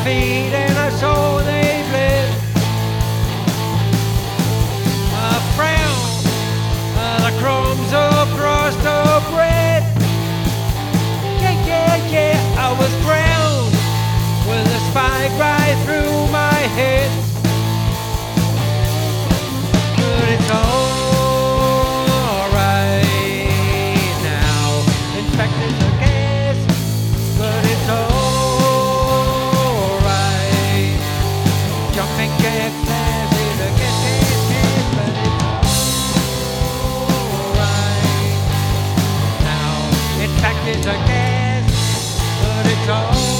feet and I saw they bled. A frown, the crumbs across the bread. Yeah, yeah, yeah, I was drowned with a spike right through my head. But it's alright now. Infected the gas, but it's alright. Jumping jacks, flashes, the gas, but it's alright now. Infected the gas, but it's alright.